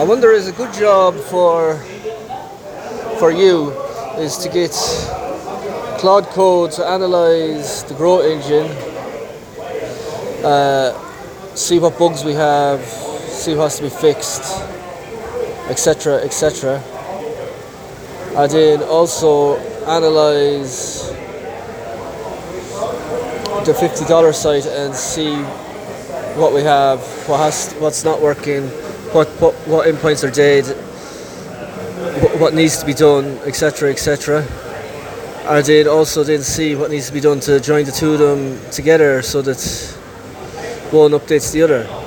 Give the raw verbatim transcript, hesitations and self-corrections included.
I wonder is a good job for for you is to get Cloud Code to analyze the Grow engine, uh, see what bugs we have, see what has to be fixed, et cetera, et cetera. And then also analyze the fifty dollar site and see what we have, what has, what's not working, what what, what endpoints are dead, what, what needs to be done, et cetera, et cetera. And then also then see what needs to be done to join the two of them together so that one updates the other.